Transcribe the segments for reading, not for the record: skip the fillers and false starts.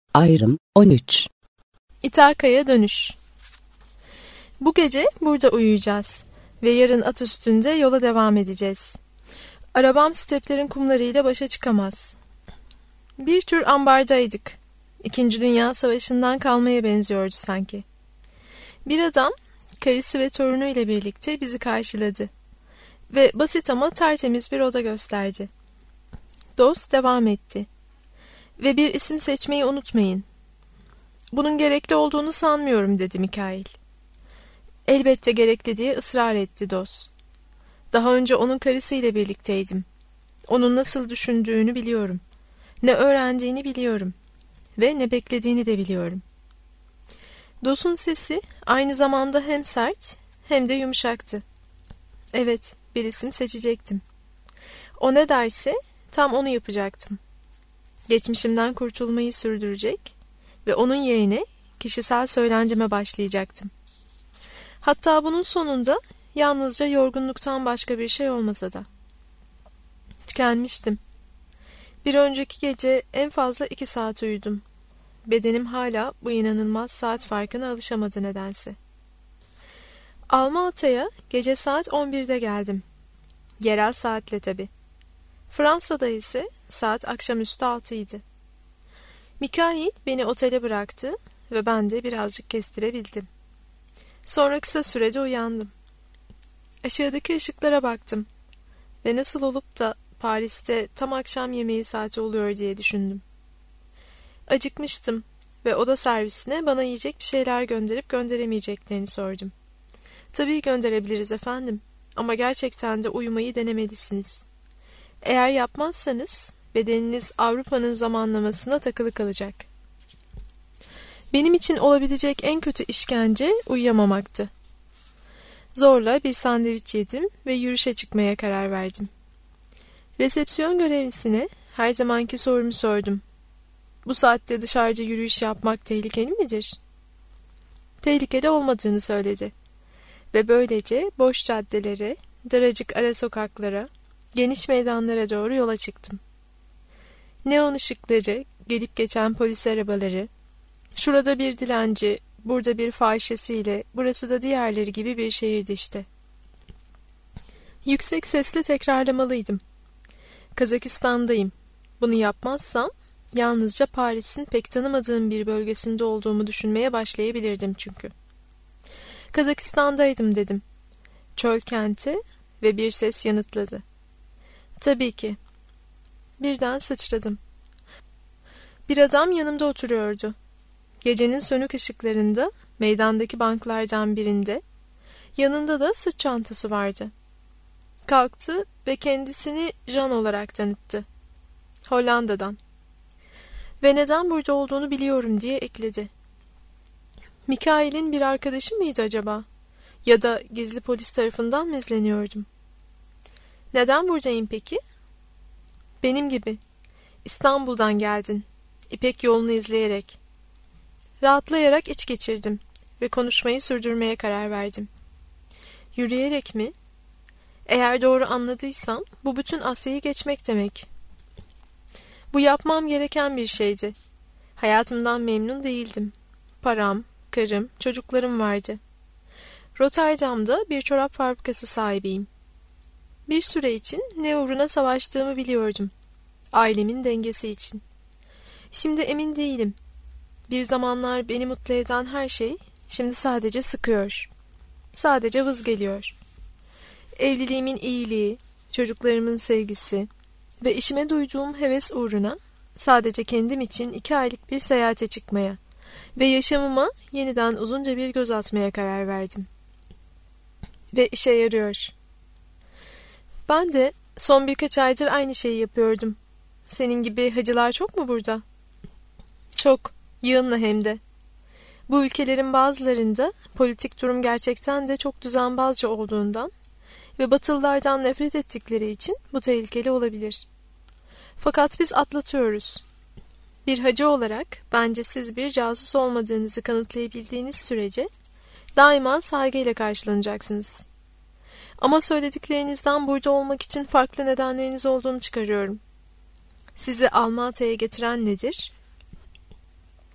Ayrım 13. İthaka'ya dönüş. Bu gece burada uyuyacağız ve yarın at üstünde yola devam edeceğiz. Arabam steplerin kumlarıyla başa çıkamaz. Bir tür ambardaydık. İkinci Dünya Savaşı'ndan kalmaya benziyordu sanki. Bir adam, karısı ve torunu ile birlikte bizi karşıladı ve basit ama tertemiz bir oda gösterdi. Dost devam etti. Ve bir isim seçmeyi unutmayın. Bunun gerekli olduğunu sanmıyorum, dedi Mikail. Elbette gerekli diye ısrar etti dost. Daha önce onun karısıyla birlikteydim. Onun nasıl düşündüğünü biliyorum. Ne öğrendiğini biliyorum. Ve ne beklediğini de biliyorum. Dost'un sesi aynı zamanda hem sert hem de yumuşaktı. Evet, bir isim seçecektim. O ne derse tam onu yapacaktım. Geçmişimden kurtulmayı sürdürecek ve onun yerine kişisel söylenceme başlayacaktım. Hatta bunun sonunda yalnızca yorgunluktan başka bir şey olmasa da. Tükenmiştim. Bir önceki gece en fazla 2 saat uyudum. Bedenim hala bu inanılmaz saat farkına alışamadı nedense. Alma-Ata'ya gece saat 11'de geldim. Yerel saatle tabii. Fransa'da ise saat akşamüstü 6 idi. Mikail beni otele bıraktı ve ben de birazcık kestirebildim. Sonra kısa sürede uyandım. Aşağıdaki ışıklara baktım ve nasıl olup da Paris'te tam akşam yemeği saati oluyor diye düşündüm. Acıkmıştım ve oda servisine bana yiyecek bir şeyler gönderip gönderemeyeceklerini sordum. Tabii gönderebiliriz efendim ama gerçekten de uyumayı denemelisiniz. Eğer yapmazsanız bedeniniz Avrupa'nın zamanlamasına takılı kalacak. Benim için olabilecek en kötü işkence uyuyamamaktı. Zorla bir sandviç yedim ve yürüyüşe çıkmaya karar verdim. Resepsiyon görevlisine her zamanki sorumu sordum. Bu saatte dışarıda yürüyüş yapmak tehlikeli midir? Tehlikeli olmadığını söyledi. Ve böylece boş caddelere, daracık ara sokaklara, geniş meydanlara doğru yola çıktım. Neon ışıkları, gelip geçen polis arabaları, şurada bir dilenci, burada bir fahişesiyle, burası da diğerleri gibi bir şehirdi işte. Yüksek sesle tekrarlamalıydım. Kazakistan'dayım. Bunu yapmazsam yalnızca Paris'in pek tanımadığım bir bölgesinde olduğumu düşünmeye başlayabilirdim çünkü. Kazakistan'daydım dedim. Çöl kenti ve bir ses yanıtladı. Tabii ki. Birden sıçradım. Bir adam yanımda oturuyordu. Gecenin sönük ışıklarında meydandaki banklardan birinde, yanında da sırt çantası vardı. Kalktı ve kendisini Jean olarak tanıttı. Hollanda'dan. Ve neden burada olduğunu biliyorum diye ekledi. Mikail'in bir arkadaşı mıydı acaba? Ya da gizli polis tarafından mı izleniyordum? Neden buradayım peki? Benim gibi. İstanbul'dan geldin. İpek yolunu izleyerek. Rahatlayarak iç geçirdim ve konuşmayı sürdürmeye karar verdim. Yürüyerek mi? Eğer doğru anladıysam bu bütün Asya'yı geçmek demek. Bu yapmam gereken bir şeydi. Hayatımdan memnun değildim. Param, karım, çocuklarım vardı. Rotterdam'da bir çorap fabrikası sahibiyim. Bir süre için ne uğruna savaştığımı biliyordum. Ailemin dengesi için. Şimdi emin değilim. Bir zamanlar beni mutlu eden her şey şimdi sadece sıkıyor. Sadece vız geliyor. Evliliğimin iyiliği, çocuklarımın sevgisi ve işime duyduğum heves uğruna sadece kendim için 2 aylık bir seyahate çıkmaya ve yaşamıma yeniden uzunca bir göz atmaya karar verdim. Ve işe yarıyor. Ben de son birkaç aydır aynı şeyi yapıyordum. Senin gibi hacılar çok mu burada? Çok, yığınla hem de. Bu ülkelerin bazılarında politik durum gerçekten de çok düzenbazca olduğundan ve Batılılardan nefret ettikleri için bu tehlikeli olabilir. Fakat biz atlatıyoruz. Bir hacı olarak bence siz bir casus olmadığınızı kanıtlayabildiğiniz sürece daima saygıyla karşılanacaksınız. Ama söylediklerinizden burada olmak için farklı nedenleriniz olduğunu çıkarıyorum. Sizi Alma-Ata'ya getiren nedir?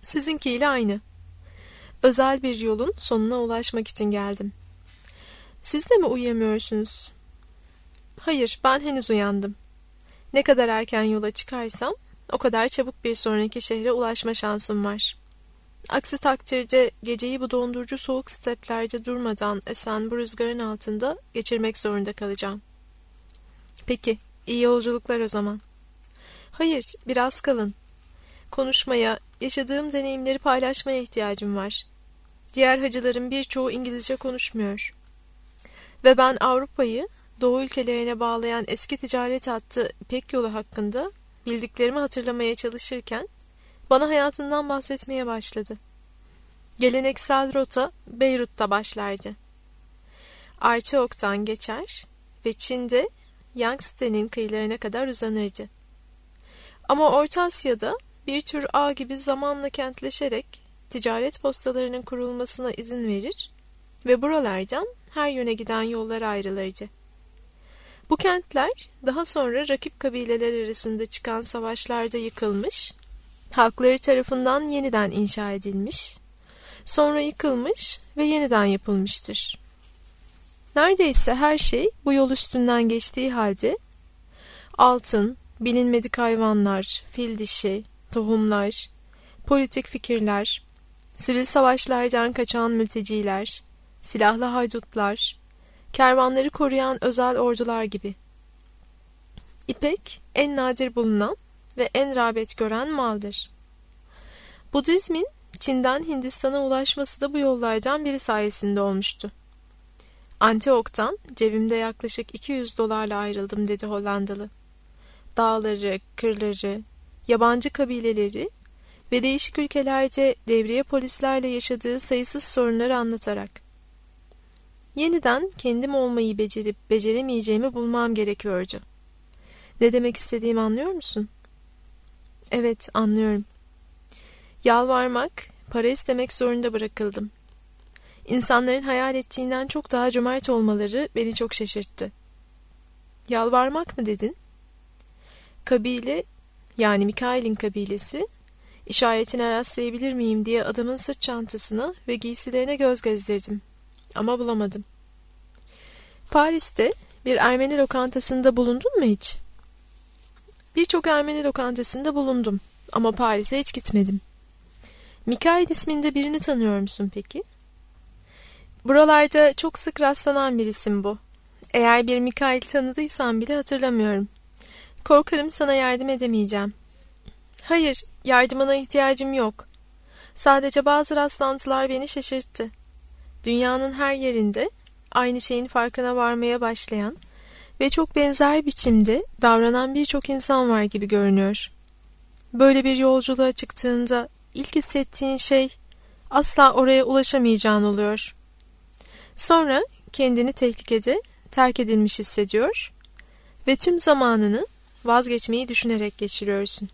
Sizinkiyle aynı. Özel bir yolun sonuna ulaşmak için geldim. Siz de mi uyuyamıyorsunuz? Hayır, ben henüz uyandım. Ne kadar erken yola çıkarsam, o kadar çabuk bir sonraki şehre ulaşma şansım var. Aksi takdirde geceyi bu dondurucu soğuk steplerde durmadan esen bu rüzgarın altında geçirmek zorunda kalacağım. Peki, iyi yolculuklar o zaman. Hayır, biraz kalın. Konuşmaya, yaşadığım deneyimleri paylaşmaya ihtiyacım var. Diğer hacıların birçoğu İngilizce konuşmuyor. Ve ben Avrupa'yı Doğu ülkelerine bağlayan eski ticaret hattı İpek Yolu hakkında bildiklerimi hatırlamaya çalışırken bana hayatından bahsetmeye başladı. Geleneksel rota Beyrut'ta başlardı. Arçeok'tan geçer ve Çin'de Yangtze'nin kıyılarına kadar uzanırdı. Ama Orta Asya'da bir tür ağ gibi zamanla kentleşerek ticaret postalarının kurulmasına izin verir ve buralardan her yöne giden yollar ayrılırdı. Bu kentler daha sonra rakip kabileler arasında çıkan savaşlarda yıkılmış, halkları tarafından yeniden inşa edilmiş, sonra yıkılmış ve yeniden yapılmıştır. Neredeyse her şey bu yol üstünden geçtiği halde altın, bilinmedik hayvanlar, fil dişi, tohumlar, politik fikirler, sivil savaşlardan kaçan mülteciler, silahlı haydutlar, kervanları koruyan özel ordular gibi. İpek en nadir bulunan ve en rağbet gören maldır. Budizmin Çin'den Hindistan'a ulaşması da bu yollardan biri sayesinde olmuştu. Antioch'tan cebimde yaklaşık 200 dolarla ayrıldım dedi Hollandalı. Dağları, kırları, yabancı kabileleri ve değişik ülkelerde devriye polislerle yaşadığı sayısız sorunları anlatarak. Yeniden kendim olmayı becerip beceremeyeceğimi bulmam gerekiyordu. Ne demek istediğimi anlıyor musun? Evet, anlıyorum. Yalvarmak, para istemek zorunda bırakıldım. İnsanların hayal ettiğinden çok daha cömert olmaları beni çok şaşırttı. Yalvarmak mı dedin? Kabile, yani Mikail'in kabilesi, işaretine rastlayabilir miyim diye adamın sırt çantasına ve giysilerine göz gezdirdim. Ama bulamadım. Paris'te bir Ermeni lokantasında bulundun mu hiç? Birçok Ermeni lokantasında bulundum ama Paris'e hiç gitmedim. Mikail isminde birini tanıyor musun peki? Buralarda çok sık rastlanan bir isim bu. Eğer bir Mikail tanıdıysan bile hatırlamıyorum. Korkarım sana yardım edemeyeceğim. Hayır, yardımına ihtiyacım yok. Sadece bazı rastlantılar beni şaşırttı. Dünyanın her yerinde aynı şeyin farkına varmaya başlayan ve çok benzer biçimde davranan birçok insan var gibi görünüyor. Böyle bir yolculuğa çıktığında ilk hissettiğin şey asla oraya ulaşamayacağın oluyor. Sonra kendini tehlikede terk edilmiş hissediyor ve tüm zamanını vazgeçmeyi düşünerek geçiriyorsun.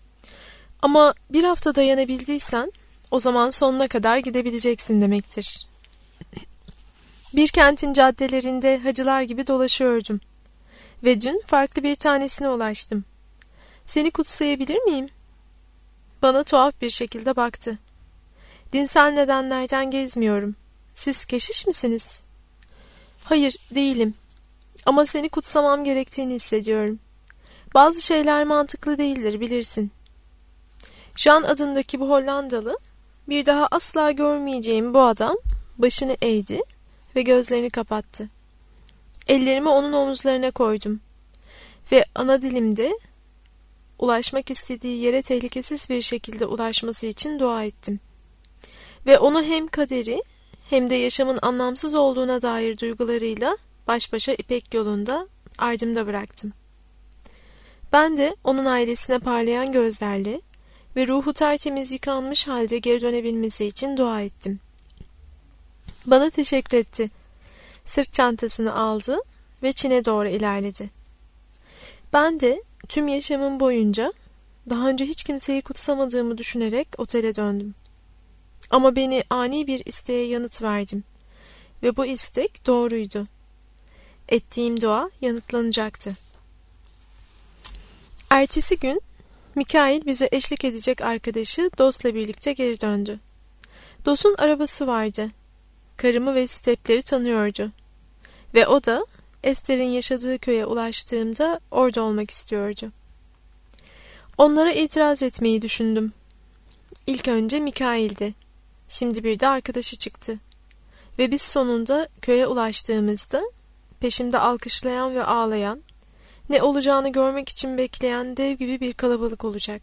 Ama bir hafta dayanabildiysen o zaman sonuna kadar gidebileceksin demektir. Bir kentin caddelerinde hacılar gibi dolaşıyordum ve dün farklı bir tanesine ulaştım. Seni kutsayabilir miyim? Bana tuhaf bir şekilde baktı. Dinsel nedenlerden gezmiyorum. Siz keşiş misiniz? Hayır, değilim. Ama seni kutsamam gerektiğini hissediyorum. Bazı şeyler mantıklı değildir, bilirsin. Jean adındaki bu Hollandalı, bir daha asla görmeyeceğim bu adam başını eğdi ve gözlerini kapattı. Ellerimi onun omuzlarına koydum ve ana dilimde ulaşmak istediği yere tehlikesiz bir şekilde ulaşması için dua ettim. Ve onu hem kaderi hem de yaşamın anlamsız olduğuna dair duygularıyla baş başa İpek yolunda ardımda bıraktım. Ben de onun ailesine parlayan gözlerle ve ruhu tertemiz yıkanmış halde geri dönebilmesi için dua ettim. Bana teşekkür etti. Sırt çantasını aldı ve Çin'e doğru ilerledi. Ben de tüm yaşamım boyunca daha önce hiç kimseyi kutsamadığımı düşünerek otele döndüm. Ama beni ani bir isteğe yanıt verdim. Ve bu istek doğruydu. Ettiğim dua yanıtlanacaktı. Ertesi gün Mikail bize eşlik edecek arkadaşı Dost'la birlikte geri döndü. Dost'un arabası vardı. Karımı ve stepleri tanıyordu. Ve o da Esther'in yaşadığı köye ulaştığımda orada olmak istiyordu. Onlara itiraz etmeyi düşündüm. İlk önce Mikail'di. Şimdi bir de arkadaşı çıktı. Ve biz sonunda köye ulaştığımızda peşimde alkışlayan ve ağlayan, ne olacağını görmek için bekleyen dev gibi bir kalabalık olacak.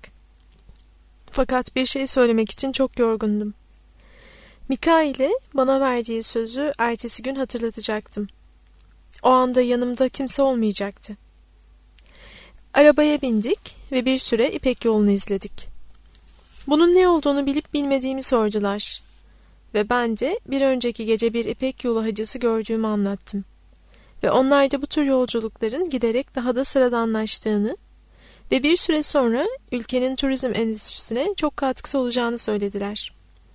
Fakat bir şey söylemek için çok yorgundum. Mikail'e bana verdiği sözü ertesi gün hatırlatacaktım. O anda yanımda kimse olmayacaktı. Arabaya bindik ve bir süre İpek yolunu izledik. Bunun ne olduğunu bilip bilmediğimi sordular. Ve ben de bir önceki gece bir İpek yolu hacısı gördüğümü anlattım. Ve onlar da bu tür yolculukların giderek daha da sıradanlaştığını ve bir süre sonra ülkenin turizm endüstrisine çok katkısı olacağını söylediler.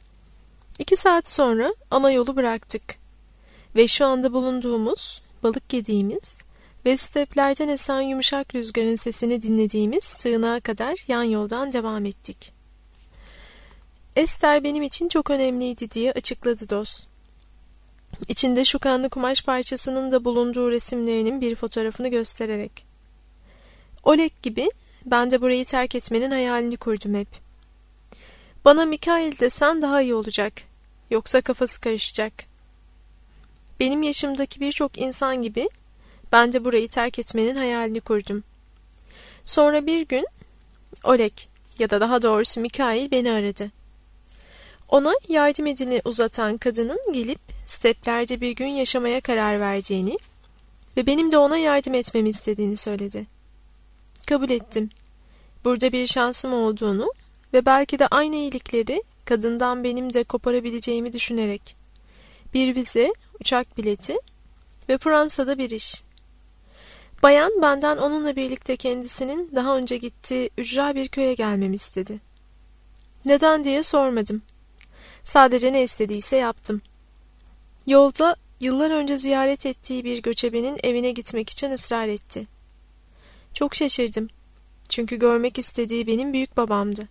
2 saat sonra ana yolu bıraktık. Ve şu anda bulunduğumuz, balık yediğimiz ve steplerden esen yumuşak rüzgarın sesini dinlediğimiz sığınağa kadar yan yoldan devam ettik. Esther benim için çok önemliydi diye açıkladı Dost. İçinde şu kanlı kumaş parçasının da bulunduğu resimlerinin bir fotoğrafını göstererek. Oleg gibi ben de burayı terk etmenin hayalini kurdum hep. Bana Mikail desen daha iyi olacak. Yoksa kafası karışacak. Benim yaşımdaki birçok insan gibi ben de burayı terk etmenin hayalini kurdum. Sonra bir gün Oleg ya da daha doğrusu Mikail beni aradı. Ona yardım elini uzatan kadının gelip steplerde bir gün yaşamaya karar vereceğini ve benim de ona yardım etmemi istediğini söyledi. Kabul ettim. Burada bir şansım olduğunu ve belki de aynı iyilikleri kadından benim de koparabileceğimi düşünerek bir vize, uçak bileti ve Fransa'da bir iş. Bayan benden onunla birlikte kendisinin daha önce gittiği ücra bir köye gelmemi istedi. Neden diye sormadım. Sadece ne istediyse yaptım. Yolda yıllar önce ziyaret ettiği bir göçebenin evine gitmek için ısrar etti. Çok şaşırdım. Çünkü görmek istediği benim büyük babamdı.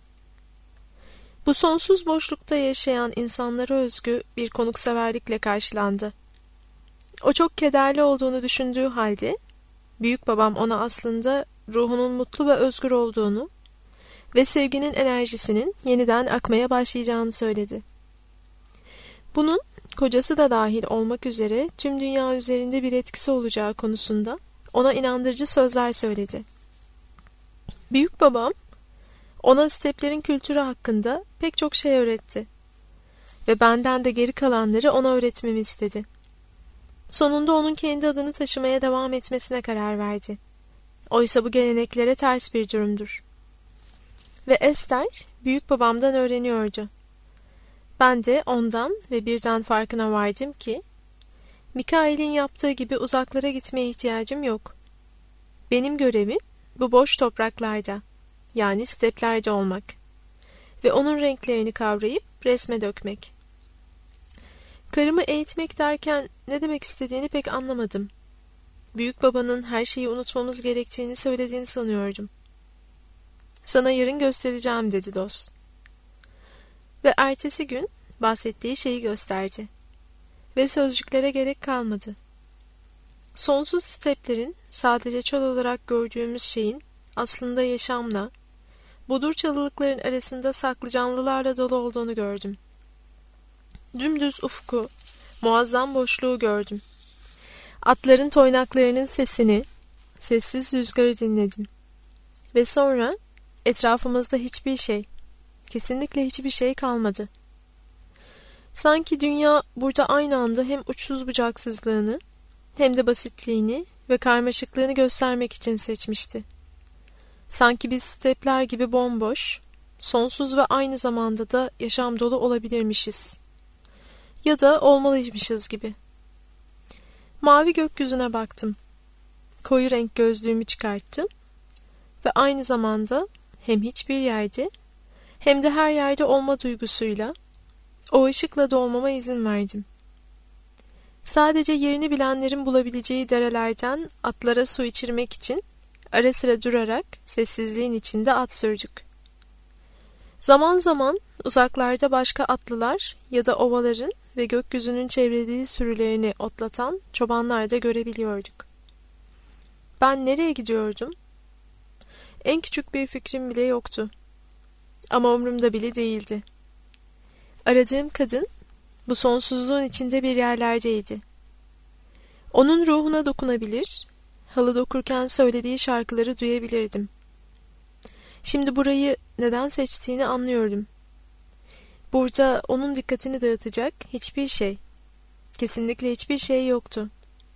Bu sonsuz boşlukta yaşayan insanlara özgü bir konukseverlikle karşılandı. O çok kederli olduğunu düşündüğü halde, büyük babam ona aslında ruhunun mutlu ve özgür olduğunu ve sevginin enerjisinin yeniden akmaya başlayacağını söyledi. Bunun kocası da dahil olmak üzere tüm dünya üzerinde bir etkisi olacağı konusunda ona inandırıcı sözler söyledi. Büyük babam ona steplerin kültürü hakkında pek çok şey öğretti ve benden de geri kalanları ona öğretmemi istedi. Sonunda onun kendi adını taşımaya devam etmesine karar verdi. Oysa bu geleneklere ters bir durumdur. Ve Esther büyük babamdan öğreniyordu. Ben de ondan ve birden farkına vardım ki Mikail'in yaptığı gibi uzaklara gitmeye ihtiyacım yok. Benim görevim bu boş topraklarda, yani steplerde olmak ve onun renklerini kavrayıp resme dökmek. Karımı eğitmek derken ne demek istediğini pek anlamadım. Büyük babanın her şeyi unutmamız gerektiğini söylediğini sanıyordum. Sana yarın göstereceğim dedi Dost. Ve ertesi gün bahsettiği şeyi gösterdi. Ve sözcüklere gerek kalmadı. Sonsuz steplerin sadece çöl olarak gördüğümüz şeyin aslında yaşamla, bodur çalılıkların arasında saklı canlılarla dolu olduğunu gördüm. Dümdüz ufku, muazzam boşluğu gördüm. Atların toynaklarının sesini, sessiz rüzgarı dinledim. Ve sonra etrafımızda hiçbir şey, kesinlikle hiçbir şey kalmadı. Sanki dünya burada aynı anda hem uçsuz bucaksızlığını, hem de basitliğini ve karmaşıklığını göstermek için seçmişti. Sanki biz stepler gibi bomboş, sonsuz ve aynı zamanda da yaşam dolu olabilirmişiz. Ya da olmalıymışız gibi. Mavi gökyüzüne baktım. Koyu renk gözlüğümü çıkarttım ve aynı zamanda hem hiçbir yerde hem de her yerde olma duygusuyla o ışıkla doğmama izin verdim. Sadece yerini bilenlerin bulabileceği derelerden atlara su içirmek için ara sıra durarak sessizliğin içinde at sürdük. Zaman zaman uzaklarda başka atlılar ya da ovaların ve gökyüzünün çevrelediği sürülerini otlatan çobanlar da görebiliyorduk. Ben nereye gidiyordum? En küçük bir fikrim bile yoktu. Ama umurumda bile değildi. Aradığım kadın bu sonsuzluğun içinde bir yerlerdeydi. Onun ruhuna dokunabilir, halı dokurken söylediği şarkıları duyabilirdim. Şimdi burayı neden seçtiğini anlıyorum. Burada onun dikkatini dağıtacak hiçbir şey, kesinlikle hiçbir şey yoktu.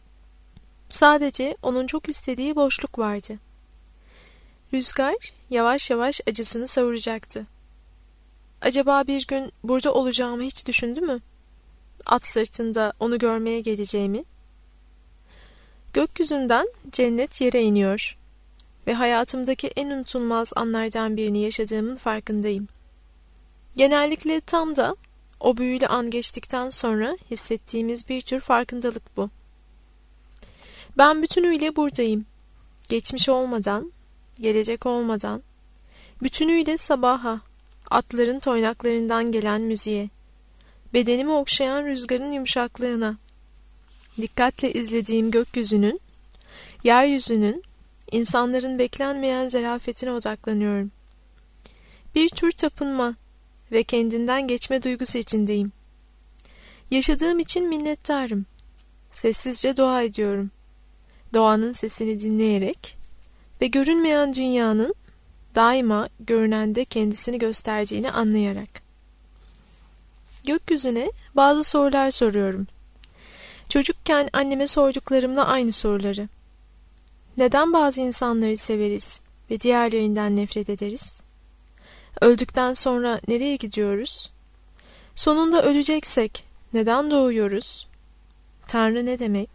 Sadece onun çok istediği boşluk vardı. Rüzgar yavaş yavaş acısını savuracaktı. Acaba bir gün burada olacağımı hiç düşündü mü? At sırtında onu görmeye geleceğimi? Gökyüzünden cennet yere iniyor ve hayatımdaki en unutulmaz anlardan birini yaşadığımın farkındayım. Genellikle tam da o büyülü an geçtikten sonra hissettiğimiz bir tür farkındalık bu. Ben bütünüyle buradayım. Geçmiş olmadan, gelecek olmadan, bütünüyle sabaha, atların toynaklarından gelen müziğe, bedenimi okşayan rüzgarın yumuşaklığına, dikkatle izlediğim gökyüzünün, yeryüzünün, insanların beklenmeyen zarafetine odaklanıyorum. Bir tür tapınma ve kendinden geçme duygusu içindeyim. Yaşadığım için minnettarım. Sessizce dua ediyorum. Doğanın sesini dinleyerek ve görünmeyen dünyanın daima görünende kendisini gösterdiğini anlayarak. Gökyüzüne bazı sorular soruyorum. Çocukken anneme sorduklarımla aynı soruları. Neden bazı insanları severiz ve diğerlerinden nefret ederiz? Öldükten sonra nereye gidiyoruz? Sonunda öleceksek neden doğuyoruz? Tanrı ne demek?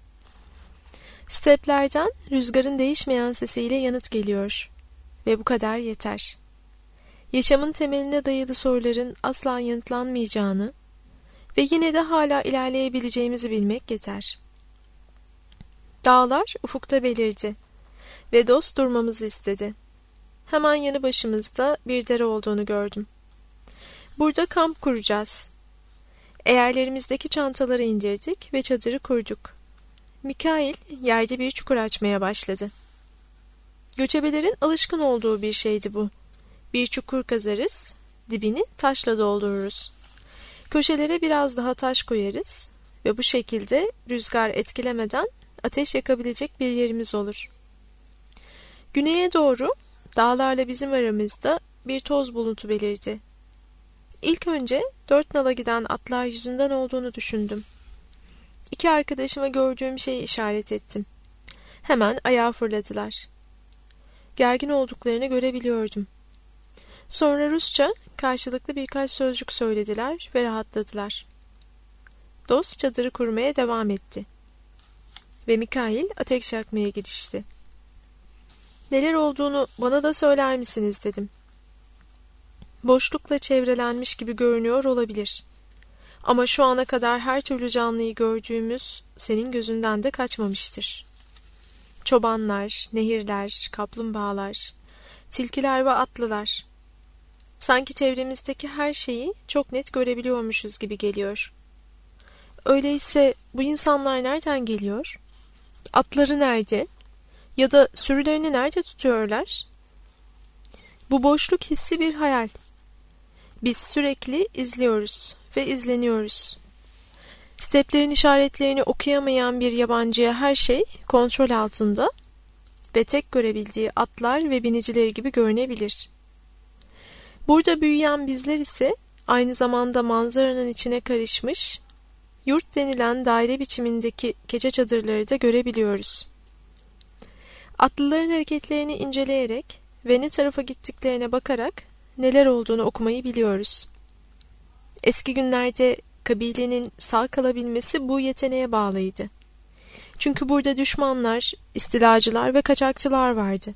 Steplerden rüzgarın değişmeyen sesiyle yanıt geliyor. Ve bu kadar yeter. Yaşamın temeline dayalı soruların asla yanıtlanmayacağını ve yine de hala ilerleyebileceğimizi bilmek yeter. Dağlar ufukta belirdi ve dost durmamızı istedi. Hemen yanı başımızda bir dere olduğunu gördüm. Burada kamp kuracağız. Eğerlerimizdeki çantaları indirdik ve çadırı kurduk. Mikail yerde bir çukur açmaya başladı. Göçebelerin alışkın olduğu bir şeydi bu. Bir çukur kazarız, dibini taşla doldururuz. Köşelere biraz daha taş koyarız ve bu şekilde rüzgar etkilemeden ateş yakabilecek bir yerimiz olur. Güneye doğru dağlarla bizim aramızda bir toz bulutu belirdi. İlk önce 4 nala giden atlar yüzünden olduğunu düşündüm. 2 arkadaşıma gördüğüm şeyi işaret ettim. Hemen ayağa fırladılar. Gergin olduklarını görebiliyordum. Sonra Rusça karşılıklı birkaç sözcük söylediler ve rahatladılar. Dost çadırı kurmaya devam etti. Ve Mikail ateş yakmaya girişti. Neler olduğunu bana da söyler misiniz dedim. Boşlukla çevrelenmiş gibi görünüyor olabilir. Ama şu ana kadar her türlü canlıyı gördüğümüz senin gözünden de kaçmamıştır. Çobanlar, nehirler, kaplumbağalar, tilkiler ve atlılar. Sanki çevremizdeki her şeyi çok net görebiliyormuşuz gibi geliyor. Öyleyse bu insanlar nereden geliyor? Atları nerede? Ya da sürülerini nerede tutuyorlar? Bu boşluk hissi bir hayal. Biz sürekli izliyoruz ve izleniyoruz. Steplerin işaretlerini okuyamayan bir yabancıya her şey kontrol altında ve tek görebildiği atlar ve binicileri gibi görünebilir. Burada büyüyen bizler ise aynı zamanda manzaranın içine karışmış, yurt denilen daire biçimindeki keçe çadırları da görebiliyoruz. Atlıların hareketlerini inceleyerek ve ne tarafa gittiklerine bakarak neler olduğunu okumayı biliyoruz. Eski günlerde kabilenin sağ kalabilmesi bu yeteneğe bağlıydı. Çünkü burada düşmanlar, istilacılar ve kaçakçılar vardı.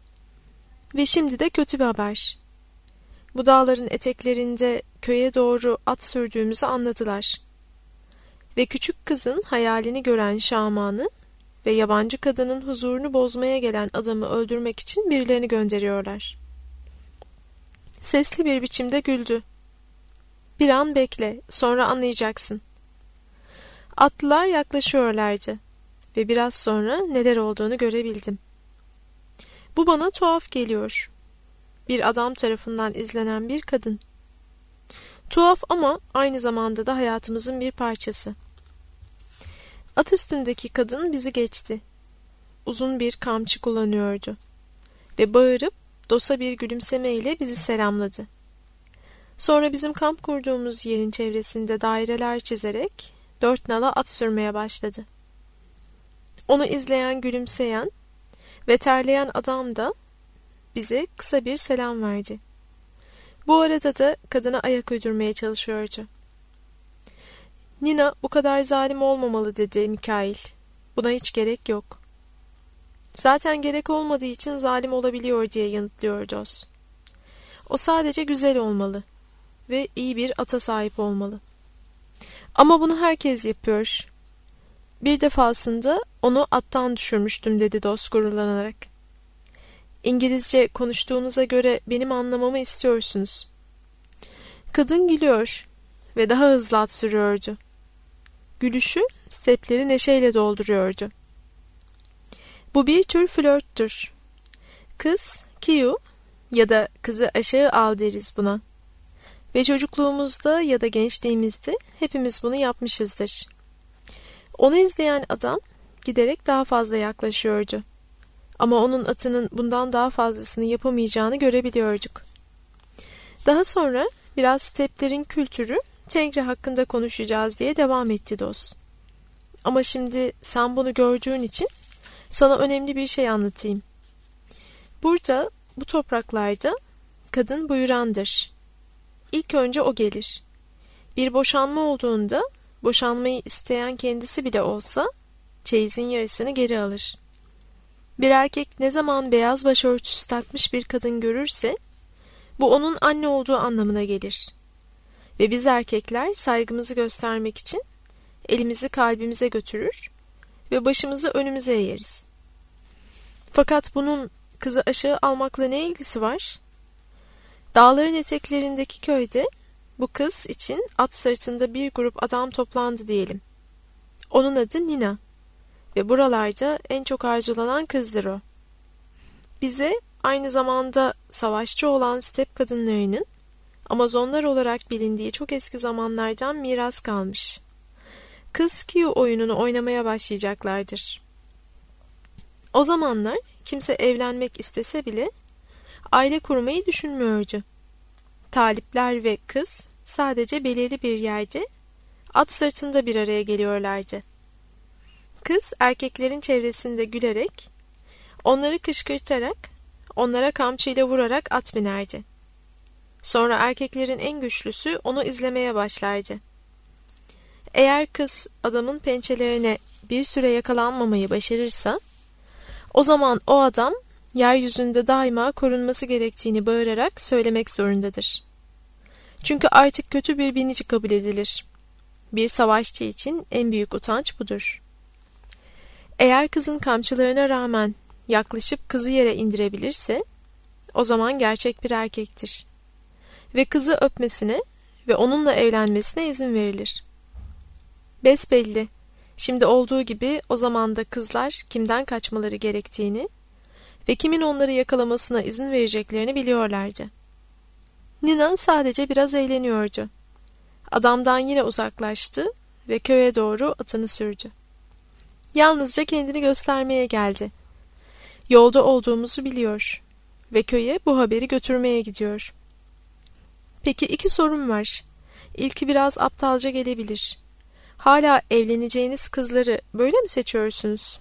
Ve şimdi de kötü bir haber. Bu dağların eteklerinde köye doğru at sürdüğümüzü anladılar. Ve küçük kızın hayalini gören Şaman'ı ve yabancı kadının huzurunu bozmaya gelen adamı öldürmek için birilerini gönderiyorlar. Sesli bir biçimde güldü. Bir an bekle, sonra anlayacaksın. Atlılar yaklaşıyorlardı ve biraz sonra neler olduğunu görebildim. Bu bana tuhaf geliyor. Bir adam tarafından izlenen bir kadın. Tuhaf ama aynı zamanda da hayatımızın bir parçası. At üstündeki kadın bizi geçti. Uzun bir kamçı kullanıyordu ve bağırıp dosa bir gülümsemeyle bizi selamladı. Sonra bizim kamp kurduğumuz yerin çevresinde daireler çizerek 4 nala at sürmeye başladı. Onu izleyen, gülümseyen ve terleyen adam da bize kısa bir selam verdi. Bu arada da kadına ayak uydurmaya çalışıyordu. Nina bu kadar zalim olmamalı dedi Mikail. Buna hiç gerek yok. Zaten gerek olmadığı için zalim olabiliyor diye yanıtlıyor Dos. O sadece güzel olmalı ve iyi bir ata sahip olmalı. Ama bunu herkes yapıyor. Bir defasında onu attan düşürmüştüm dedi Dos gururlanarak. İngilizce konuştuğunuza göre benim anlamamı istiyorsunuz. Kadın gülüyor ve daha hızlı at sürüyordu. Gülüşü stepleri neşeyle dolduruyordu. Bu bir tür flörttür. Kız, Kiyu ya da kızı aşağı al deriz buna. Ve çocukluğumuzda ya da gençliğimizde hepimiz bunu yapmışızdır. Onu izleyen adam giderek daha fazla yaklaşıyordu. Ama onun atının bundan daha fazlasını yapamayacağını görebiliyorduk. Daha sonra biraz steplerin kültürü, Tengri hakkında konuşacağız diye devam etti Dos. Ama şimdi sen bunu gördüğün için sana önemli bir şey anlatayım. Burada, bu topraklarda kadın buyurandır. İlk önce o gelir. Bir boşanma olduğunda boşanmayı isteyen kendisi bile olsa çeyizin yarısını geri alır. Bir erkek ne zaman beyaz başörtüsü takmış bir kadın görürse bu onun anne olduğu anlamına gelir. Ve biz erkekler saygımızı göstermek için elimizi kalbimize götürür ve başımızı önümüze eğeriz. Fakat bunun kızı aşağı almakla ne ilgisi var? Dağların eteklerindeki köyde bu kız için at sırtında bir grup adam toplandı diyelim. Onun adı Nina ve buralarda en çok arzulanan kızdır o. Bize aynı zamanda savaşçı olan step kadınlarının Amazonlar olarak bilindiği çok eski zamanlardan miras kalmış. Kız Kiyu oyununu oynamaya başlayacaklardır. O zamanlar kimse evlenmek istese bile aile kurmayı düşünmüyordu. Talipler ve kız sadece belirli bir yerde at sırtında bir araya geliyorlardı. Kız erkeklerin çevresinde gülerek, onları kışkırtarak, onlara kamçıyla vurarak at binerdi. Sonra erkeklerin en güçlüsü onu izlemeye başlardı. Eğer kız adamın pençelerine bir süre yakalanmamayı başarırsa, o zaman o adam yeryüzünde daima korunması gerektiğini bağırarak söylemek zorundadır. Çünkü artık kötü bir binici kabul edilir. Bir savaşçı için en büyük utanç budur. Eğer kızın kamçılarına rağmen yaklaşıp kızı yere indirebilirse, o zaman gerçek bir erkektir. Ve kızı öpmesine ve onunla evlenmesine izin verilir. Besbelli, şimdi olduğu gibi o zaman da kızlar kimden kaçmaları gerektiğini ve kimin onları yakalamasına izin vereceklerini biliyorlardı. Nina sadece biraz eğleniyordu. Adamdan yine uzaklaştı ve köye doğru atını sürdü. Yalnızca kendini göstermeye geldi. Yolda olduğumuzu biliyor ve köye bu haberi götürmeye gidiyor. Peki 2 sorum var. İlki biraz aptalca gelebilir. Hala evleneceğiniz kızları böyle mi seçiyorsunuz?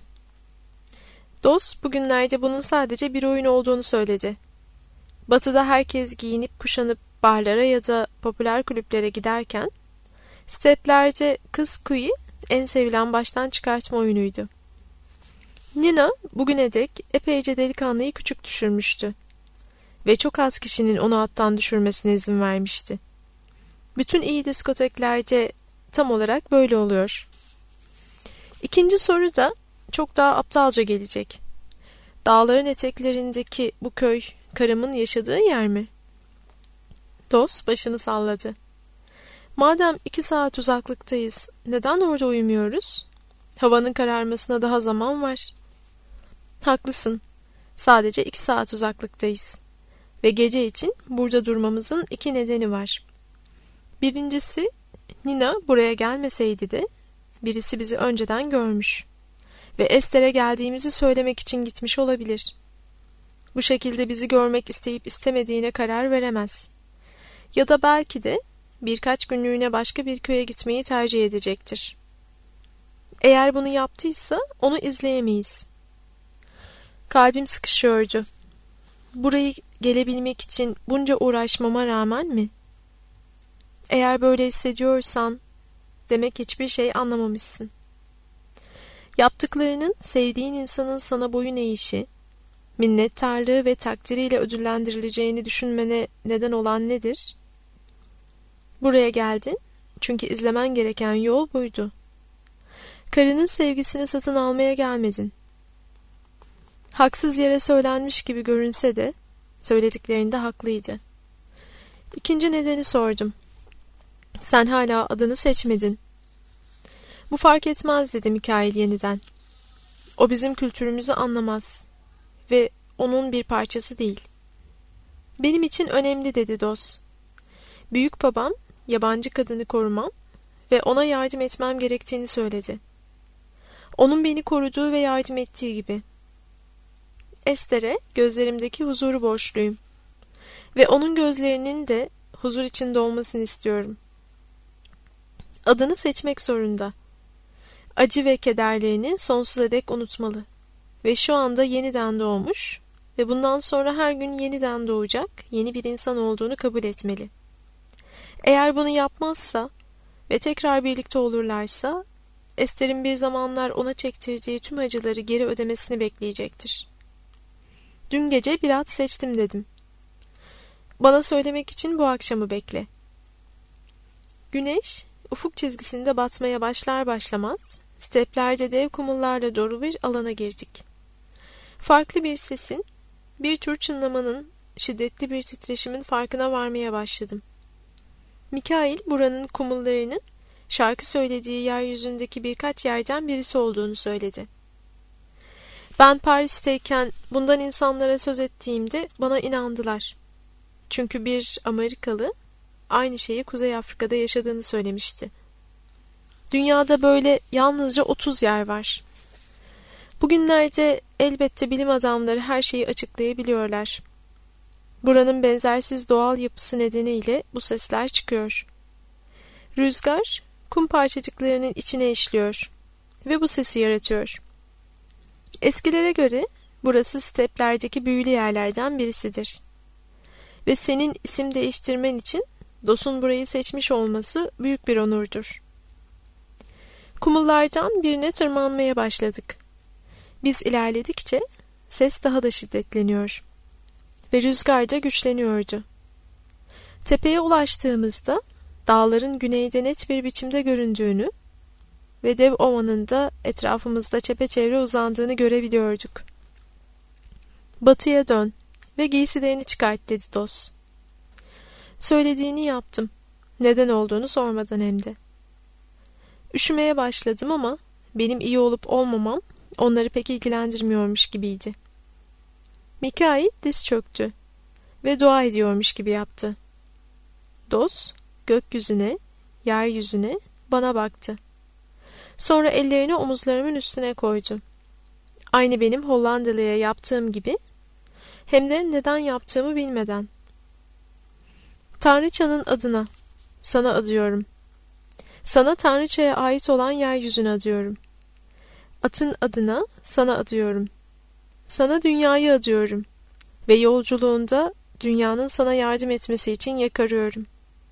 Dos bugünlerde bunun sadece bir oyun olduğunu söyledi. Batı'da herkes giyinip kuşanıp barlara ya da popüler kulüplere giderken, steplerde kız kuyi en sevilen baştan çıkartma oyunuydu. Nina bugüne dek epeyce delikanlıyı küçük düşürmüştü ve çok az kişinin onu attan düşürmesine izin vermişti. Bütün iyi diskoteklerde tam olarak böyle oluyor. İkinci soru da çok daha aptalca gelecek. Dağların eteklerindeki bu köy, karımın yaşadığı yer mi? Dost başını salladı. Madem 2 saat uzaklıktayız, neden orada uyumuyoruz? Havanın kararmasına daha zaman var. Haklısın. Sadece 2 saat uzaklıktayız. Ve gece için burada durmamızın 2 nedeni var. Birincisi, Nina buraya gelmeseydi de birisi bizi önceden görmüş ve Ester'e geldiğimizi söylemek için gitmiş olabilir. Bu şekilde bizi görmek isteyip istemediğine karar veremez. Ya da belki de birkaç günlüğüne başka bir köye gitmeyi tercih edecektir. Eğer bunu yaptıysa onu izleyemeyiz. Kalbim sıkışıyordu. Burayı gelebilmek için bunca uğraşmama rağmen mi? Eğer böyle hissediyorsan, demek hiçbir şey anlamamışsın. Yaptıklarının sevdiğin insanın sana boyun eğişi, minnettarlığı ve takdiriyle ödüllendirileceğini düşünmene neden olan nedir? Buraya geldin çünkü izlemen gereken yol buydu. Karının sevgisini satın almaya gelmedin. Haksız yere söylenmiş gibi görünse de söylediklerinde haklıydı. İkinci nedeni sordum. Sen hala adını seçmedin. Bu fark etmez dedi Mikail yeniden. O bizim kültürümüzü anlamaz ve onun bir parçası değil. Benim için önemli dedi dost. Büyük babam yabancı kadını korumam ve ona yardım etmem gerektiğini söyledi. Onun beni koruduğu ve yardım ettiği gibi. Ester'e gözlerimdeki huzuru borçluyum ve onun gözlerinin de huzur içinde olmasını istiyorum. Adını seçmek zorunda. Acı ve kederlerini sonsuza dek unutmalı ve şu anda yeniden doğmuş ve bundan sonra her gün yeniden doğacak yeni bir insan olduğunu kabul etmeli. Eğer bunu yapmazsa ve tekrar birlikte olurlarsa, Ester'in bir zamanlar ona çektirdiği tüm acıları geri ödemesini bekleyecektir. Dün gece bir at seçtim dedim. Bana söylemek için bu akşamı bekle. Güneş, ufuk çizgisinde batmaya başlar başlamaz, steplerde dev kumullarla dolu bir alana girdik. Farklı bir sesin, bir tür çınlamanın, şiddetli bir titreşimin farkına varmaya başladım. Mikail buranın kumullarının şarkı söylediği yeryüzündeki birkaç yerden birisi olduğunu söyledi. Ben Paris'teyken bundan insanlara söz ettiğimde bana inandılar. Çünkü bir Amerikalı aynı şeyi Kuzey Afrika'da yaşadığını söylemişti. Dünyada böyle yalnızca 30 yer var. Bugünlerde elbette bilim adamları her şeyi açıklayabiliyorlar. Buranın benzersiz doğal yapısı nedeniyle bu sesler çıkıyor. Rüzgar, kum parçacıklarının içine işliyor ve bu sesi yaratıyor. Eskilere göre burası steplerdeki büyülü yerlerden birisidir. Ve senin isim değiştirmen için Dos'un burayı seçmiş olması büyük bir onurdur. Kumullardan birine tırmanmaya başladık. Biz ilerledikçe ses daha da şiddetleniyor ve rüzgar da güçleniyordu. Tepeye ulaştığımızda dağların güneyde net bir biçimde göründüğünü ve dev ovanın da etrafımızda çepeçevre uzandığını görebiliyorduk. Batıya dön ve giysilerini çıkart dedi Dos. Söylediğini yaptım. Neden olduğunu sormadan hem de. Üşümeye başladım ama benim iyi olup olmamam onları pek ilgilendirmiyormuş gibiydi. Mikail diz çöktü ve dua ediyormuş gibi yaptı. Dos gökyüzüne, yeryüzüne, bana baktı. Sonra ellerini omuzlarımın üstüne koydu. Aynı benim Hollandalı'ya yaptığım gibi, hem de neden yaptığımı bilmeden. Tanrıçanın adına sana adıyorum. Sana Tanrıçaya ait olan yeryüzüne adıyorum. Atın adına sana adıyorum. Sana dünyayı adıyorum ve yolculuğunda dünyanın sana yardım etmesi için yakarıyorum.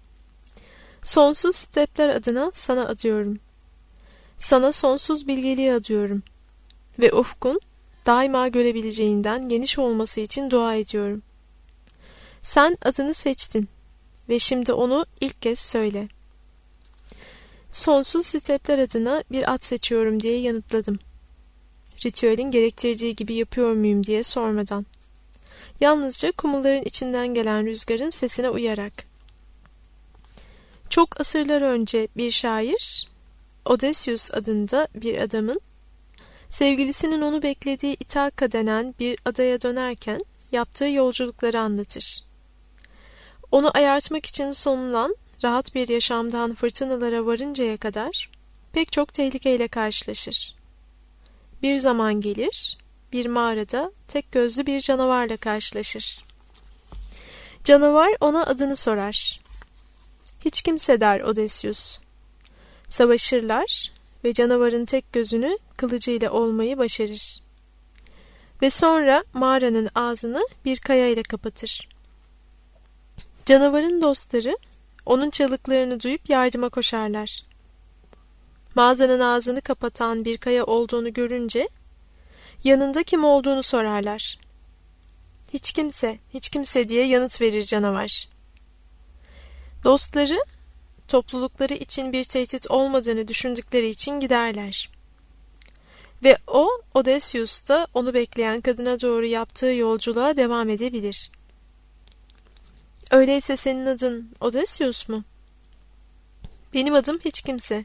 Sonsuz stepler adına sana adıyorum. Sana sonsuz bilgeliği adıyorum ve ufkun daima görebileceğinden geniş olması için dua ediyorum. Sen adını seçtin ve şimdi onu ilk kez söyle. Sonsuz stepler adına bir at seçiyorum diye yanıtladım. ritüelin gerektirdiği gibi yapıyor muyum diye sormadan. Yalnızca kumulların içinden gelen rüzgarın sesine uyarak. Çok asırlar önce bir şair, Odysseus adında bir adamın, sevgilisinin onu beklediği İthaka denen bir adaya dönerken yaptığı yolculukları anlatır. Onu ayartmak için sunulan rahat bir yaşamdan fırtınalara varıncaya kadar pek çok tehlikeyle karşılaşır. Bir zaman gelir, bir mağarada tek gözlü bir canavarla karşılaşır. Canavar ona adını sorar. Hiç kimse der Odysseus. Savaşırlar ve canavarın tek gözünü kılıcıyla olmayı başarır. Ve sonra mağaranın ağzını bir kaya ile kapatır. Canavarın dostları onun çığlıklarını duyup yardıma koşarlar. Mağazanın ağzını kapatan bir kaya olduğunu görünce yanında kim olduğunu sorarlar. Hiç kimse, hiç kimse diye yanıt verir canavar. Dostları, toplulukları için bir tehdit olmadığını düşündükleri için giderler. Ve o, Odysseus da onu bekleyen kadına doğru yaptığı yolculuğa devam edebilir. Öyleyse senin adın Odysseus mu? Benim adım hiç kimse.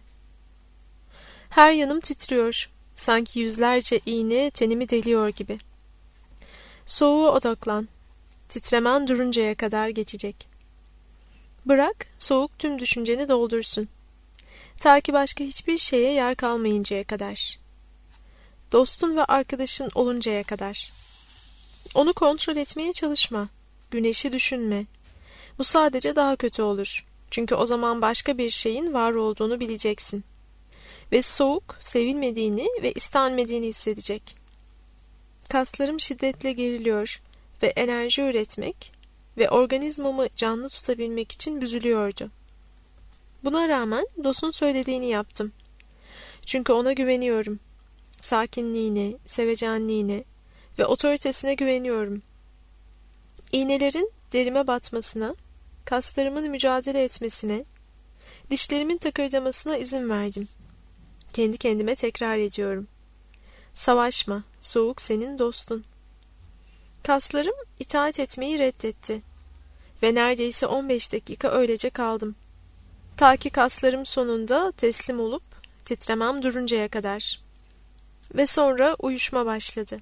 Her yanım titriyor, sanki yüzlerce iğne tenimi deliyor gibi. Soğuğa odaklan, titremen duruncaya kadar geçecek. Bırak, soğuk tüm düşünceni doldursun. Ta ki başka hiçbir şeye yer kalmayıncaya kadar. Dostun ve arkadaşın oluncaya kadar. Onu kontrol etmeye çalışma. Güneşi düşünme. Bu sadece daha kötü olur. Çünkü o zaman başka bir şeyin var olduğunu bileceksin. Ve soğuk, sevilmediğini ve istenmediğini hissedecek. Kaslarım şiddetle geriliyor ve enerji üretmek ve organizmamı canlı tutabilmek için büzülüyordu. Buna rağmen dostun söylediğini yaptım. Çünkü ona güveniyorum. Sakinliğine, sevecenliğine ve otoritesine güveniyorum. İğnelerin derime batmasına, kaslarımın mücadele etmesine, dişlerimin takırdamasına izin verdim. Kendi kendime tekrar ediyorum. Savaşma, soğuk senin dostun. Kaslarım itaat etmeyi reddetti. Ve neredeyse 15 dakika öylece kaldım. Ta ki kaslarım sonunda teslim olup titremem duruncaya kadar. Ve sonra uyuşma başladı.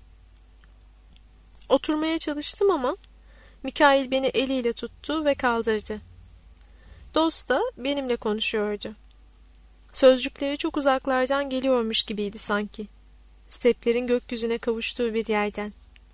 Oturmaya çalıştım ama Mikail beni eliyle tuttu ve kaldırdı. Dost da benimle konuşuyordu. Sözcükleri çok uzaklardan geliyormuş gibiydi sanki. Steplerin gökyüzüne kavuştuğu bir yerden.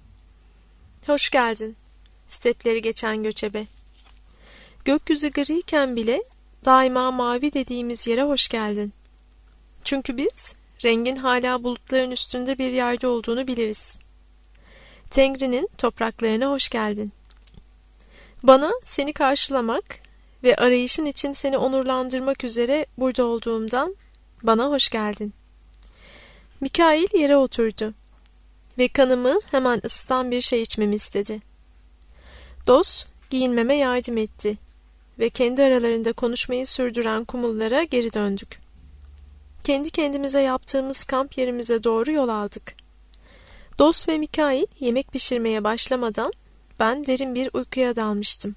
Hoş geldin, stepleri geçen göçebe. Gökyüzü griyken bile daima mavi dediğimiz yere hoş geldin. Çünkü biz rengin hala bulutların üstünde bir yerde olduğunu biliriz. Tengri'nin topraklarına hoş geldin. Bana seni karşılamak ve arayışın için seni onurlandırmak üzere burada olduğumdan bana hoş geldin. Mikail yere oturdu ve kanımı hemen ısıtan bir şey içmemi istedi. Dost giyinmeme yardım etti ve kendi aralarında konuşmayı sürdüren kumullara geri döndük. Kendi kendimize yaptığımız kamp yerimize doğru yol aldık. Dost ve Mikail yemek pişirmeye başlamadan ben derin bir uykuya dalmıştım.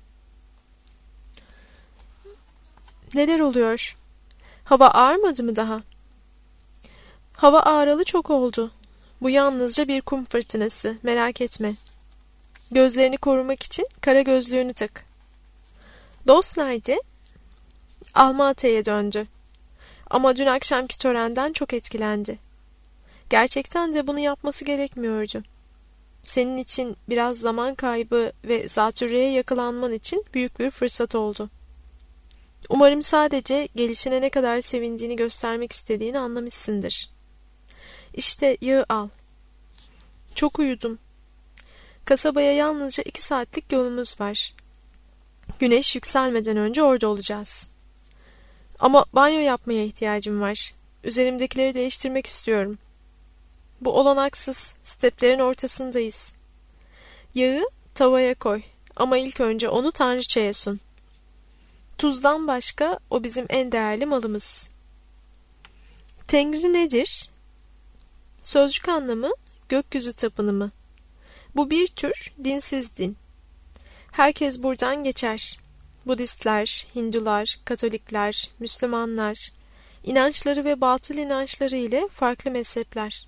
Neler oluyor? Hava ağarmadı mı daha? Hava ağaralı çok oldu. Bu yalnızca bir kum fırtınası, merak etme. Gözlerini korumak için kara gözlüğünü tak. Dost nerede? Almatya'ya döndü. Ama dün akşamki törenden çok etkilendi. Gerçekten de bunu yapması gerekmiyordu. Senin için biraz zaman kaybı ve zatürreye yakalanman için büyük bir fırsat oldu. Umarım sadece gelişine ne kadar sevindiğini göstermek istediğini anlamışsındır. İşte yağı al. Çok uyudum. Kasabaya yalnızca 2 saatlik yolumuz var. Güneş yükselmeden önce orada olacağız. Ama banyo yapmaya ihtiyacım var. Üzerimdekileri değiştirmek istiyorum. Bu olanaksız, steplerin ortasındayız. Yağı tavaya koy ama ilk önce onu tanrıçaya sun. Tuzdan başka o bizim en değerli malımız. Tengri nedir? Sözcük anlamı gökyüzü tapınımı. Bu bir tür dinsiz din. Herkes buradan geçer. Budistler, Hindular, Katolikler, Müslümanlar, inançları ve batıl inançları ile farklı mezhepler.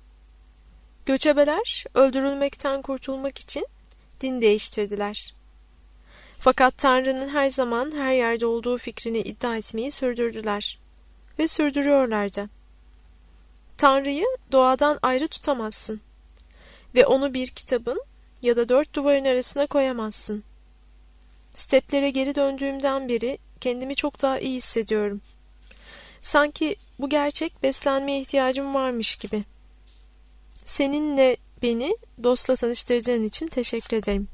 Göçebeler öldürülmekten kurtulmak için din değiştirdiler. Fakat Tanrı'nın her zaman her yerde olduğu fikrini iddia etmeyi sürdürdüler. Ve sürdürüyorlar da. Tanrı'yı doğadan ayrı tutamazsın. Ve onu bir kitabın ya da 4 duvarın arasına koyamazsın. Steplere geri döndüğümden beri kendimi çok daha iyi hissediyorum. Sanki bu gerçek beslenmeye ihtiyacım varmış gibi. Seninle beni dostla tanıştırdığın için teşekkür ederim.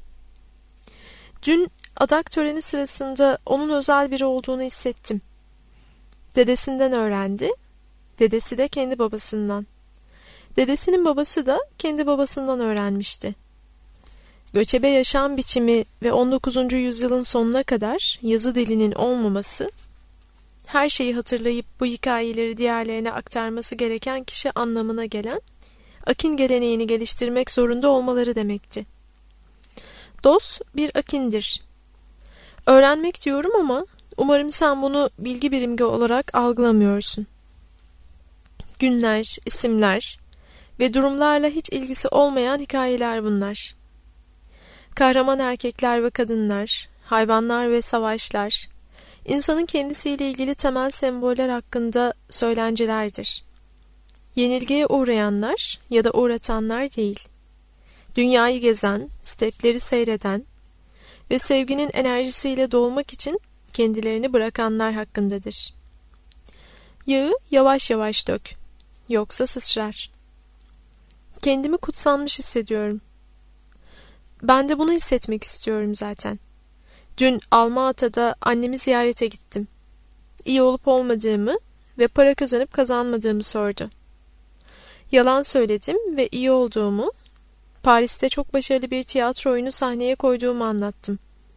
Dün adak töreni sırasında onun özel biri olduğunu hissettim. Dedesinden öğrendi, dedesi de kendi babasından. Dedesinin babası da kendi babasından öğrenmişti. Göçebe yaşam biçimi ve 19. yüzyılın sonuna kadar yazı dilinin olmaması, her şeyi hatırlayıp bu hikayeleri diğerlerine aktarması gereken kişi anlamına gelen, akin geleneğini geliştirmek zorunda olmaları demekti. Dost bir akindir. Öğrenmek diyorum ama umarım sen bunu bilgi birimi olarak algılamıyorsun. Günler, isimler ve durumlarla hiç ilgisi olmayan hikayeler bunlar. Kahraman erkekler ve kadınlar, hayvanlar ve savaşlar, insanın kendisiyle ilgili temel semboller hakkında söylencelerdir. Yenilgiye uğrayanlar ya da uğratanlar değil. Dünyayı gezen, stepleri seyreden ve sevginin enerjisiyle dolmak için kendilerini bırakanlar hakkındadır. Yağı yavaş yavaş dök, yoksa sıçrar. Kendimi kutsanmış hissediyorum. Ben de bunu hissetmek istiyorum zaten. Dün Alma-Ata'da annemi ziyarete gittim. İyi olup olmadığımı ve para kazanıp kazanmadığımı sordu. Yalan söyledim ve iyi olduğumu, Paris'te çok başarılı bir tiyatro oyunu sahneye koyduğumu anlattım.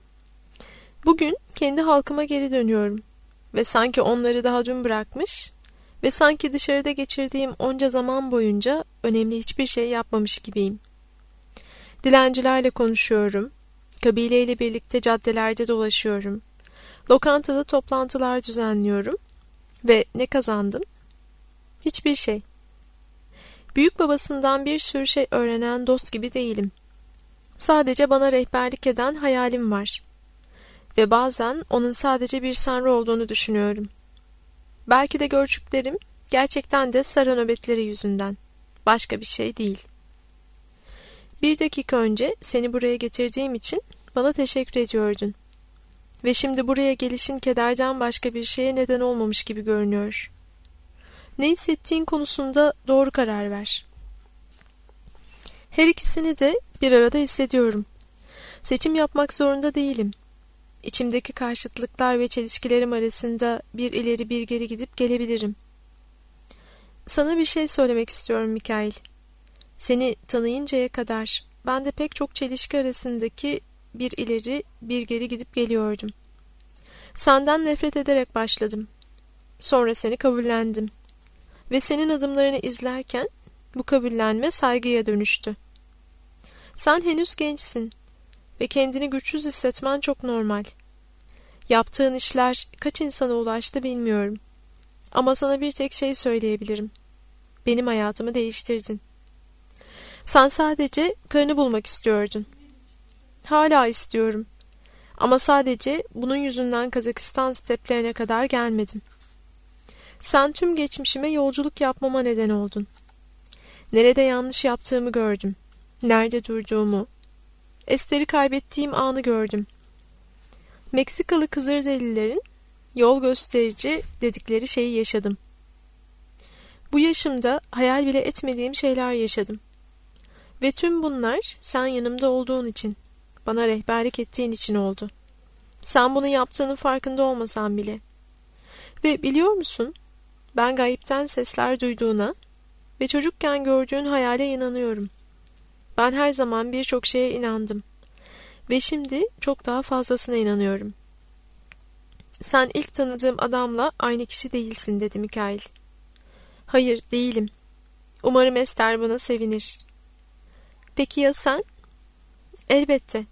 Bugün kendi halkıma geri dönüyorum ve sanki onları daha dün bırakmış ve sanki dışarıda geçirdiğim onca zaman boyunca önemli hiçbir şey yapmamış gibiyim. Dilencilerle konuşuyorum, kabileyle birlikte caddelerde dolaşıyorum, lokantada toplantılar düzenliyorum ve ne kazandım? Hiçbir şey. Büyük babasından bir sürü şey öğrenen dost gibi değilim. Sadece bana rehberlik eden hayalim var. Ve bazen onun sadece bir sanrı olduğunu düşünüyorum. Belki de gördüklerim gerçekten de Sara nöbetleri yüzünden. Başka bir şey değil. 1 dakika önce seni buraya getirdiğim için bana teşekkür ediyordun. Ve şimdi buraya gelişin kederden başka bir şeye neden olmamış gibi görünüyor. Ne hissettiğin konusunda doğru karar ver. Her ikisini de bir arada hissediyorum. Seçim yapmak zorunda değilim. İçimdeki karşıtlıklar ve çelişkilerim arasında bir ileri bir geri gidip gelebilirim. Sana bir şey söylemek istiyorum Mikail. Seni tanıyıncaya kadar ben de pek çok çelişki arasındaki bir ileri bir geri gidip geliyordum. Senden nefret ederek başladım. Sonra seni kabullendim. Ve senin adımlarını izlerken bu kabullenme saygıya dönüştü. Sen henüz gençsin ve kendini güçsüz hissetmen çok normal. Yaptığın işler kaç insana ulaştı bilmiyorum. Ama sana bir tek şey söyleyebilirim. Benim hayatımı değiştirdin. Sen sadece karını bulmak istiyordun. Hala istiyorum. Ama sadece bunun yüzünden Kazakistan steplerine kadar gelmedim. Sen tüm geçmişime yolculuk yapmama neden oldun. Nerede yanlış yaptığımı gördüm. Nerede durduğumu. Ester'i kaybettiğim anı gördüm. Meksikalı Kızılderililerin yol gösterici dedikleri şeyi yaşadım. Bu yaşımda hayal bile etmediğim şeyler yaşadım. Ve tüm bunlar sen yanımda olduğun için, bana rehberlik ettiğin için oldu. Sen bunu yaptığının farkında olmasan bile. Ve biliyor musun, ben gayipten sesler duyduğuna ve çocukken gördüğün hayale inanıyorum. Ben her zaman birçok şeye inandım. Ve şimdi çok daha fazlasına inanıyorum. Sen ilk tanıdığım adamla aynı kişi değilsin dedi Mikail. Hayır değilim. Umarım Ester buna sevinir. Peki ya sen? Elbette.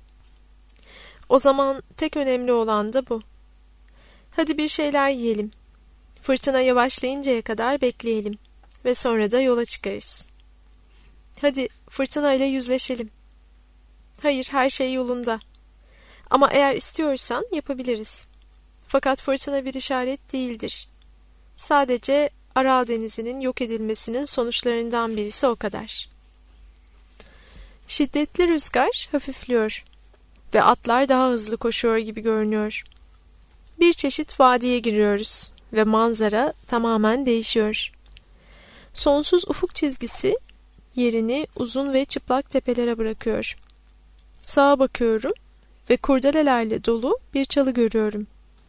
O zaman tek önemli olan da bu. Hadi bir şeyler yiyelim. Fırtına yavaşlayıncaya kadar bekleyelim ve sonra da yola çıkarız. Hadi fırtınayla yüzleşelim. Hayır, her şey yolunda. Ama eğer istiyorsan yapabiliriz. Fakat fırtına bir işaret değildir. Sadece Aral Denizi'nin yok edilmesinin sonuçlarından birisi o kadar. Şiddetli rüzgar hafifliyor ve atlar daha hızlı koşuyor gibi görünüyor. Bir çeşit vadiye giriyoruz ve manzara tamamen değişiyor. Sonsuz ufuk çizgisi yerini uzun ve çıplak tepelere bırakıyor. Sağa bakıyorum ve kurdelelerle dolu bir çalı görüyorum.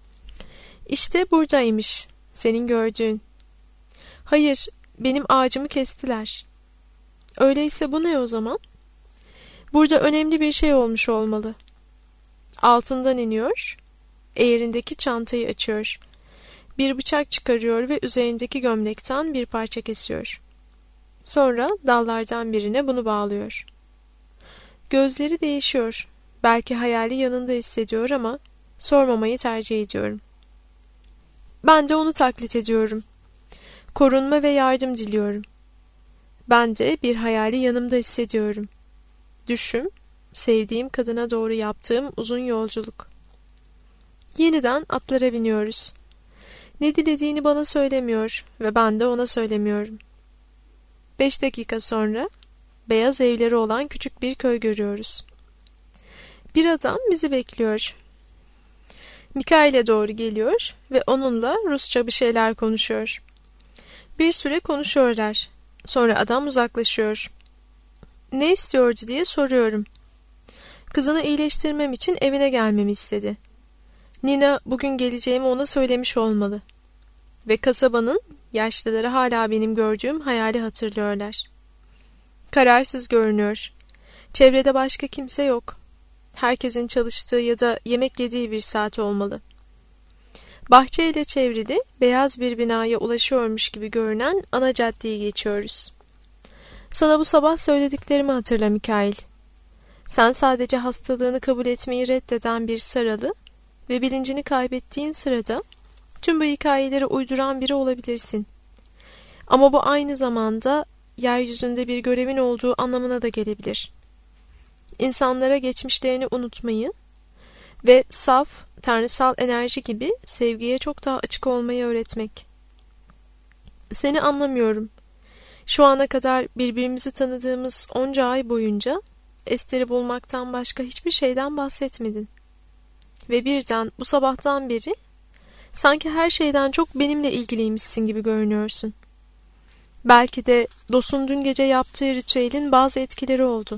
İşte buradaymış, senin gördüğün. Hayır, benim ağacımı kestiler. Öyleyse bu ne o zaman? Burada önemli bir şey olmuş olmalı. Altından iniyor, eğerindeki çantayı açıyor. Bir bıçak çıkarıyor ve üzerindeki gömlekten bir parça kesiyor. Sonra dallardan birine bunu bağlıyor. Gözleri değişiyor. Belki hayali yanında hissediyor ama sormamayı tercih ediyorum. Ben de onu taklit ediyorum. Korunma ve yardım diliyorum. Ben de bir hayali yanımda hissediyorum. Düşüm, sevdiğim kadına doğru yaptığım uzun yolculuk. Yeniden atlara biniyoruz. Ne dilediğini bana söylemiyor ve ben de ona söylemiyorum. 5 dakika sonra beyaz evleri olan küçük bir köy görüyoruz. Bir adam bizi bekliyor. Mikail'e doğru geliyor ve onunla Rusça bir şeyler konuşuyor. Bir süre konuşuyorlar. Sonra adam uzaklaşıyor. Ne istiyordu diye soruyorum. Kızını iyileştirmem için evine gelmemi istedi. Nina bugün geleceğimi ona söylemiş olmalı. Ve kasabanın yaşlıları hala benim gördüğüm hayali hatırlıyorlar. Kararsız görünüyor. Çevrede başka kimse yok. Herkesin çalıştığı ya da yemek yediği bir saat olmalı. Bahçeyle çevrili beyaz bir binaya ulaşıyormuş gibi görünen ana caddeyi geçiyoruz. Sana bu sabah söylediklerimi hatırla Mikail. Sen sadece hastalığını kabul etmeyi reddeden bir saralı ve bilincini kaybettiğin sırada tüm bu hikayeleri uyduran biri olabilirsin. Ama bu aynı zamanda yeryüzünde bir görevin olduğu anlamına da gelebilir. İnsanlara geçmişlerini unutmayı ve saf, tanrısal enerji gibi sevgiye çok daha açık olmayı öğretmek. Seni anlamıyorum. Şu ana kadar birbirimizi tanıdığımız onca ay boyunca Ester'i bulmaktan başka hiçbir şeyden bahsetmedin. Ve birden bu sabahtan beri sanki her şeyden çok benimle ilgiliymişsin gibi görünüyorsun. Belki de Dos'un dün gece yaptığı ritüelin bazı etkileri oldu.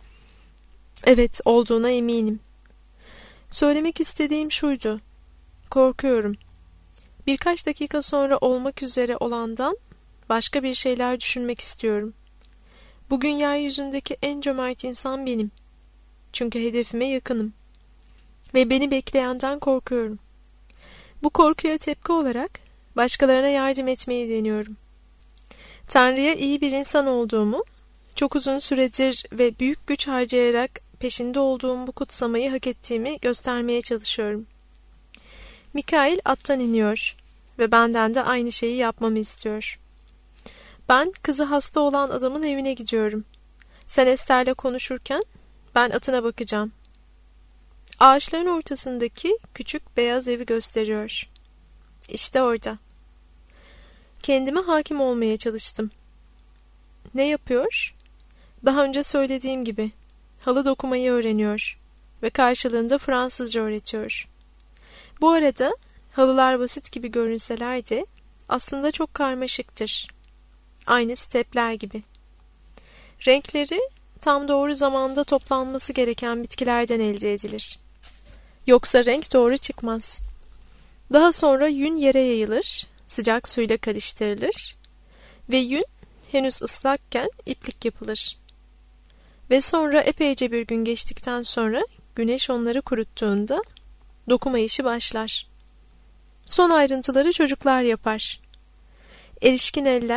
Evet, olduğuna eminim. Söylemek istediğim şuydu. Korkuyorum. Birkaç dakika sonra olmak üzere olandan başka bir şeyler düşünmek istiyorum. Bugün yeryüzündeki en cömert insan benim. Çünkü hedefime yakınım. Ve beni bekleyenden korkuyorum. Bu korkuya tepki olarak başkalarına yardım etmeyi deniyorum. Tanrı'ya iyi bir insan olduğumu, çok uzun süredir ve büyük güç harcayarak peşinde olduğum bu kutsamayı hak ettiğimi göstermeye çalışıyorum. Mikail attan iniyor ve benden de aynı şeyi yapmamı istiyor. Ben kızı hasta olan adamın evine gidiyorum. Sen Ester'le konuşurken ben atına bakacağım. Ağaçların ortasındaki küçük beyaz evi gösteriyor. İşte orada. Kendime hakim olmaya çalıştım. Ne yapıyor? Daha önce söylediğim gibi halı dokumayı öğreniyor ve karşılığında Fransızca öğretiyor. Bu arada halılar basit gibi görünseler de aslında çok karmaşıktır. Aynı stepler gibi. Renkleri tam doğru zamanda toplanması gereken bitkilerden elde edilir. Yoksa renk doğru çıkmaz. Daha sonra yün yere yayılır, sıcak suyla karıştırılır ve yün henüz ıslakken iplik yapılır. Ve sonra epeyce bir gün geçtikten sonra güneş onları kuruttuğunda dokuma işi başlar. Son ayrıntıları çocuklar yapar. Erişkin eller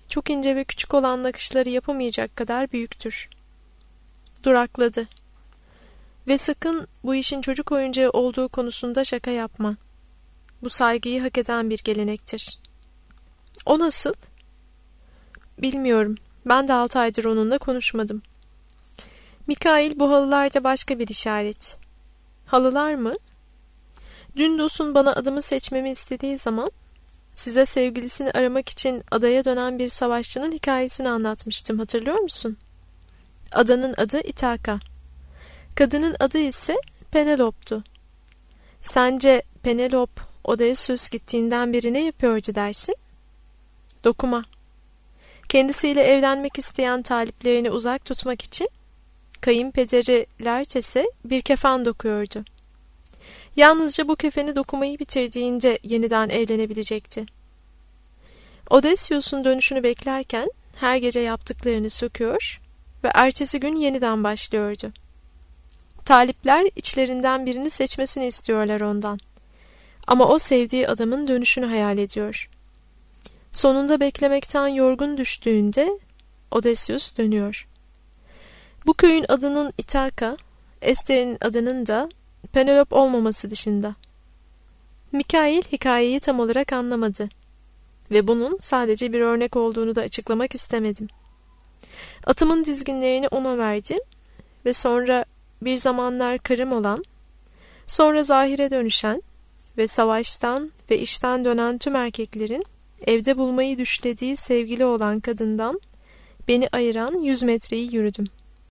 çok ince ve küçük olan nakışları yapamayacak kadar büyüktür. Durakladı. Ve sakın bu işin çocuk oyuncağı olduğu konusunda şaka yapma. Bu saygıyı hak eden bir gelenektir. O nasıl? Bilmiyorum. Ben de 6 aydır onunla konuşmadım. Mikail, bu halılarda başka bir işaret. Halılar mı? Dün Dost'un bana adımı seçmemi istediği zaman size sevgilisini aramak için adaya dönen bir savaşçının hikayesini anlatmıştım, hatırlıyor musun? Adanın adı İthaka. Kadının adı ise Penelope'tu. Sence Penelope Odysseus gittiğinden beri ne yapıyordu dersin? Dokuma. Kendisiyle evlenmek isteyen taliplerini uzak tutmak için kayınpederi Laertes'e bir kefen dokuyordu. Yalnızca bu kefeni dokumayı bitirdiğinde yeniden evlenebilecekti. Odysseus'un dönüşünü beklerken her gece yaptıklarını söküyor ve ertesi gün yeniden başlıyordu. Talipler içlerinden birini seçmesini istiyorlar ondan. Ama o sevdiği adamın dönüşünü hayal ediyor. Sonunda beklemekten yorgun düştüğünde Odysseus dönüyor. Bu köyün adının İthaka, Esther'in adının da Penelope olmaması dışında. Mikail hikayeyi tam olarak anlamadı ve bunun sadece bir örnek olduğunu da açıklamak istemedim. Atımın dizginlerini ona verdim ve sonra bir zamanlar karım olan, sonra zahire dönüşen ve savaştan ve işten dönen tüm erkeklerin evde bulmayı düşlediği sevgili olan kadından beni ayıran 100 metreyi yürüdüm.